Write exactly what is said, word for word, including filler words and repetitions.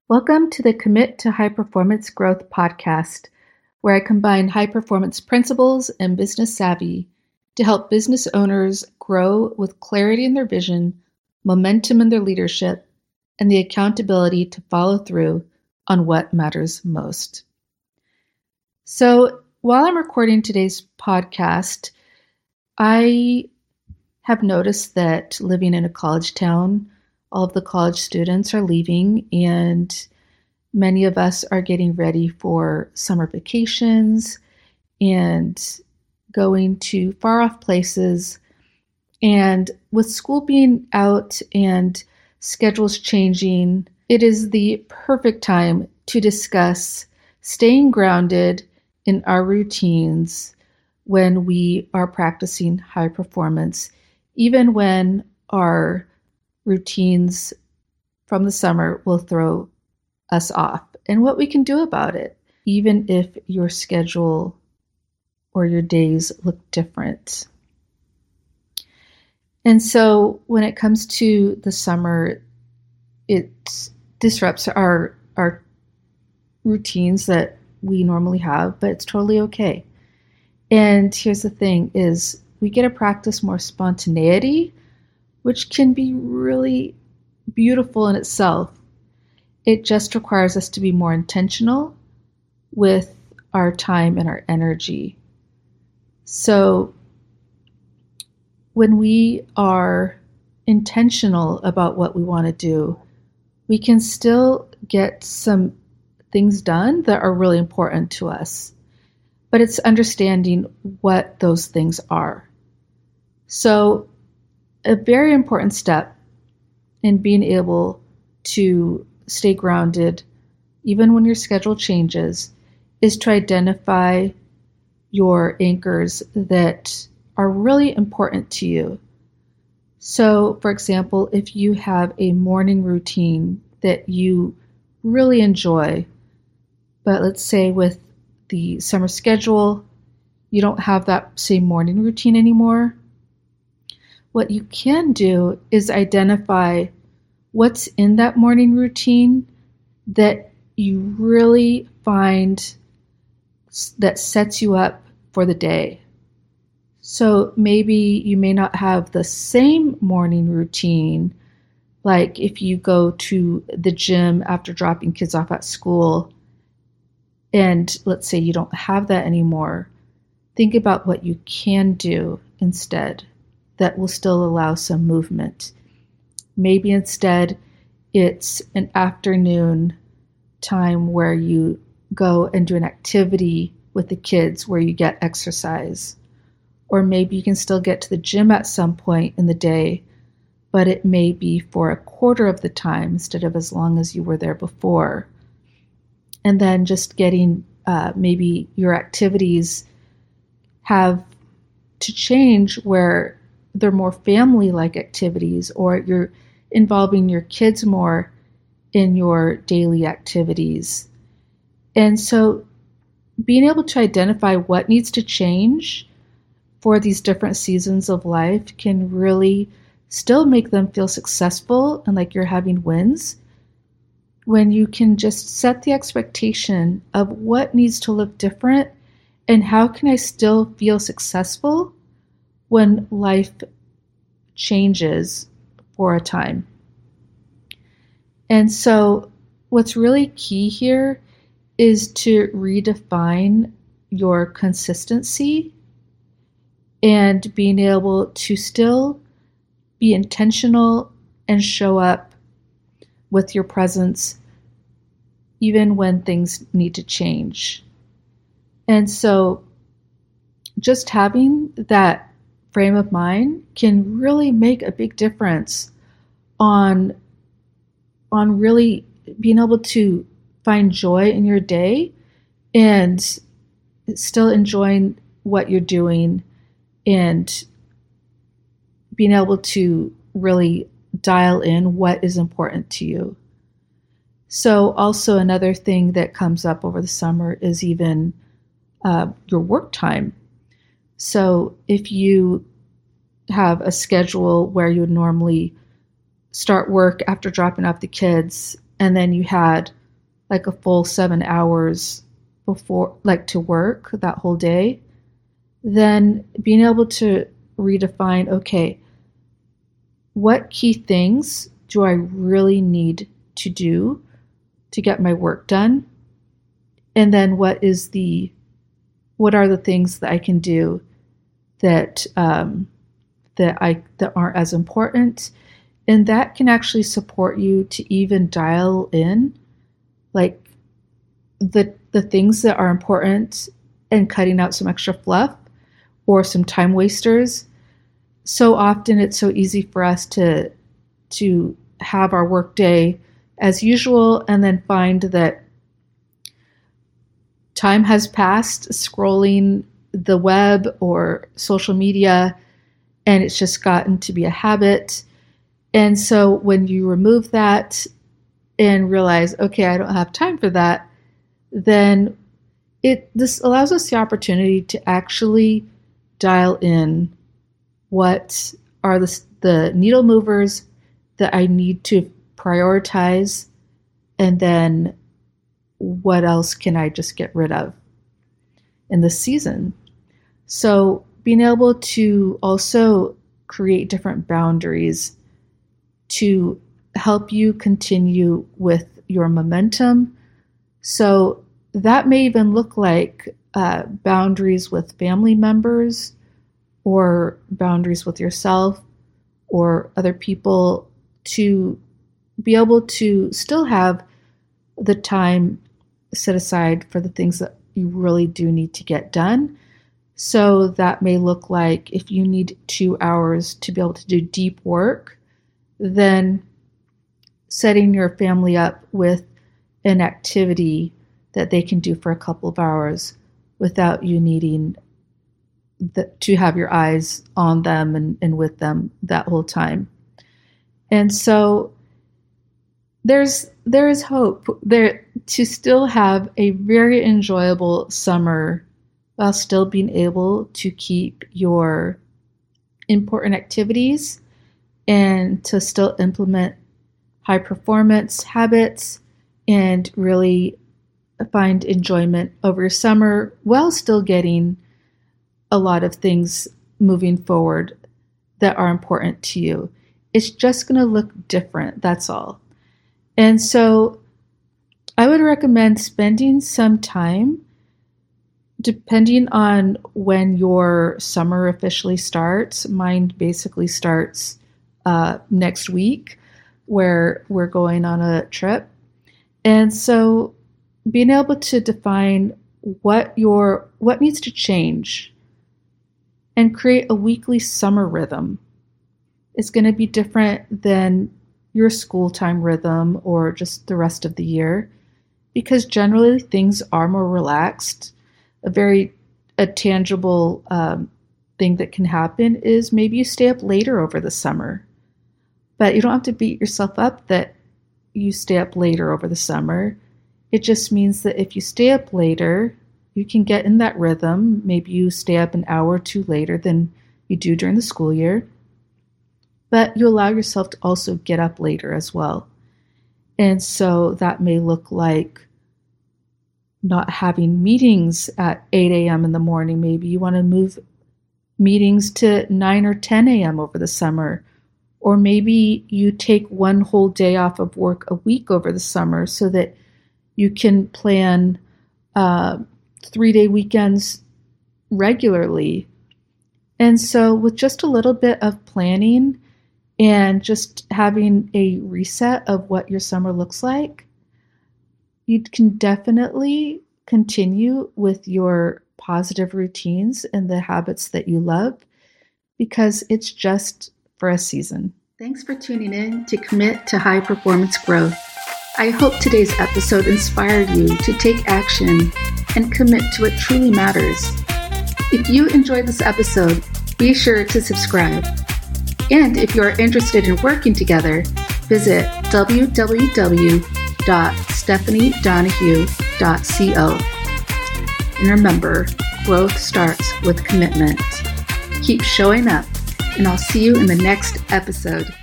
Welcome to the Commit to High Performance Growth podcast, where I combine high performance principles and business savvy to help business owners grow with clarity in their vision, momentum in their leadership, and the accountability to follow through on what matters most. So, while I'm recording today's podcast, I have noticed that living in a college town, all of the college students are leaving, and many of us are getting ready for summer vacations and going to far off places. And with school being out and schedules changing, it is the perfect time to discuss staying grounded in our routines when we are practicing high performance, even when our routines from the summer will throw us off, and what we can do about it, even if your schedule or your days look different. And so when it comes to the summer, it disrupts our our routines that we normally have, but it's totally okay. And here's the thing is we get to practice more spontaneity, which can be really beautiful in itself. It just requires us to be more intentional with our time and our energy. So when we are intentional about what we want to do, we can still get some things done that are really important to us. But it's understanding what those things are. So a very important step in being able to stay grounded, even when your schedule changes, is to identify your anchors that are really important to you. So, for example, if you have a morning routine that you really enjoy, but let's say with the summer schedule, you don't have that same morning routine anymore, what you can do is identify what's in that morning routine that you really find that sets you up for the day. So maybe you may not have the same morning routine, like if you go to the gym after dropping kids off at school, and let's say you don't have that anymore. Think about what you can do instead that will still allow some movement. Maybe instead it's an afternoon time where you go and do an activity with the kids where you get exercise. Or maybe you can still get to the gym at some point in the day, but it may be for a quarter of the time instead of as long as you were there before. And then just getting uh, maybe your activities have to change where they're more family-like activities, or you're involving your kids more in your daily activities. And so being able to identify what needs to change for these different seasons of life can really still make them feel successful and like you're having wins, when you can just set the expectation of what needs to look different and how can I still feel successful when life changes for a time. And so what's really key here is to redefine your consistency and being able to still be intentional and show up with your presence even when things need to change. And so just having that frame of mind can really make a big difference on, on really being able to find joy in your day and still enjoying what you're doing and being able to really dial in what is important to you. So also another thing that comes up over the summer is even uh, your work time. So if you have a schedule where you would normally start work after dropping off the kids, and then you had like a full seven hours before, like to work that whole day, then being able to redefine, okay, what key things do I really need to do to get my work done? And then what is the, what are the things that I can do that, um, that I, that aren't as important? And that can actually support you to even dial in like the, the things that are important and cutting out some extra fluff or some time wasters. So often it's so easy for us to, to have our work day as usual and then find that time has passed scrolling the web or social media, and it's just gotten to be a habit. And so when you remove that and realize, okay, I don't have time for that, then it this allows us the opportunity to actually dial in what are the, the needle movers that I need to prioritize, and then what else can I just get rid of in this season. So being able to also create different boundaries to help you continue with your momentum. So that may even look like uh, boundaries with family members or boundaries with yourself or other people, to be able to still have the time set aside for the things that you really do need to get done. So that may look like if you need two hours to be able to do deep work, then setting your family up with an activity that they can do for a couple of hours without you needing the, to have your eyes on them and, and with them that whole time. And so there's there is hope there to still have a very enjoyable summer while still being able to keep your important activities and to still implement high performance habits and really find enjoyment over your summer while still getting a lot of things moving forward that are important to you. It's just going to look different, that's all. And so I would recommend spending some time, depending on when your summer officially starts. Mine basically starts uh, next week, where we're going on a trip. And so being able to define what your what needs to change and create a weekly summer rhythm is going to be different than your school time rhythm or just the rest of the year, because generally things are more relaxed. A very a tangible um, thing that can happen is maybe you stay up later over the summer, but you don't have to beat yourself up that you stay up later over the summer. It just means that if you stay up later, you can get in that rhythm. Maybe you stay up an hour or two later than you do during the school year, but you allow yourself to also get up later as well. And so that may look like not having meetings at eight a.m. in the morning. Maybe you want to move meetings to nine or ten a.m. over the summer. Or maybe you take one whole day off of work a week over the summer so that you can plan uh, three-day weekends regularly. And so with just a little bit of planning and just having a reset of what your summer looks like, you can definitely continue with your positive routines and the habits that you love, because it's just for a season. Thanks for tuning in to Commit to High Performance Growth. I hope today's episode inspired you to take action and commit to what truly matters. If you enjoyed this episode, be sure to subscribe. And if you are interested in working together, visit w w w dot stephanie donahue dot co. And remember, growth starts with commitment. Keep showing up, and I'll see you in the next episode.